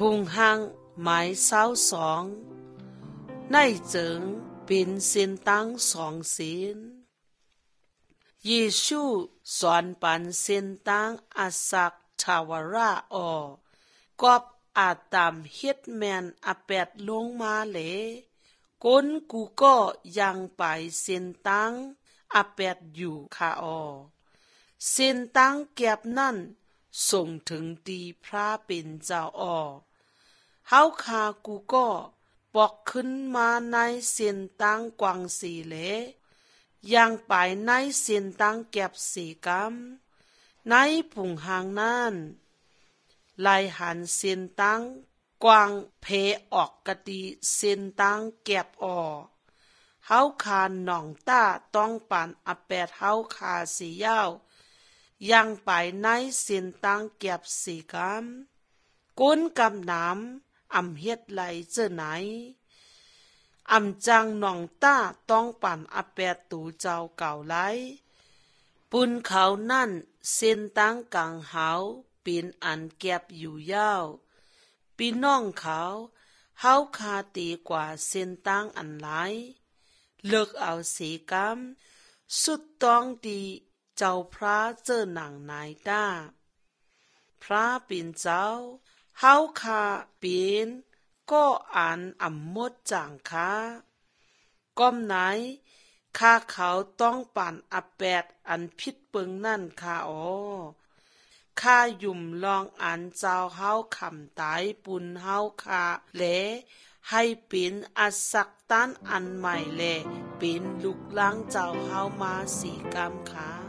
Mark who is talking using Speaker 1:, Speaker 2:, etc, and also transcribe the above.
Speaker 1: พุงหางหมาย22ในเจิงเป็นสินตั้ง2ศีลเยซูสอนปันสินตั้งอาสักทาวรากอบอาตามเฮ็ดแมนอาแปดลงมาเหลก้นกูก็ยังไปสินตั้งอาแปดอยู่ค่ะสินตั้งเก็บนั่นส่งถึงตีพระเป็นเจ้าเฮาคากูก็ปอกขึ้นมาในเส้นตั้งกวางสีเหลยังไปในเส้นตั้งเก็บสีกำในผุงหางนั่นลายหันเส้นตั้งกวางเพออกกะติเส้นตั้งเก็บเฮาคาหนองต้าต้องปั่นอาแปดเฮาคาสียาวยังไปในเส้นตั้งเก็บสีกำก้นกำน้ำอำเฮ็ดไหลเจอไหนอำจังหนองต้าต้องปั่นอาแปดตูเจ้าเก่าไหลปุนเขานั่นเส้นตั้งกลางเฮาเป็นอันเก็บอยู่ยาวพี่น้องเขาเฮาคาตีกว่าเส้นตั้งอันไหลเลิกเอาสีกำสุดต้องดีเจ้าพระเจอหนังนายต้าพระเป็นเจ้าเฮาคาเป็นก็อ่านอำมดจางค้าก้มไหนข้าเขาต้องปั่นอาแปดอันพิษเปิงนั่นข้าข้ายุ่มลองอ่านเจ้าเฮาคำตายปุนเฮาคาแลให้เป็นอัศักตันอันใหม่แลเป็นลูกล้างเจ้าเฮามาสีกรรมค่ะ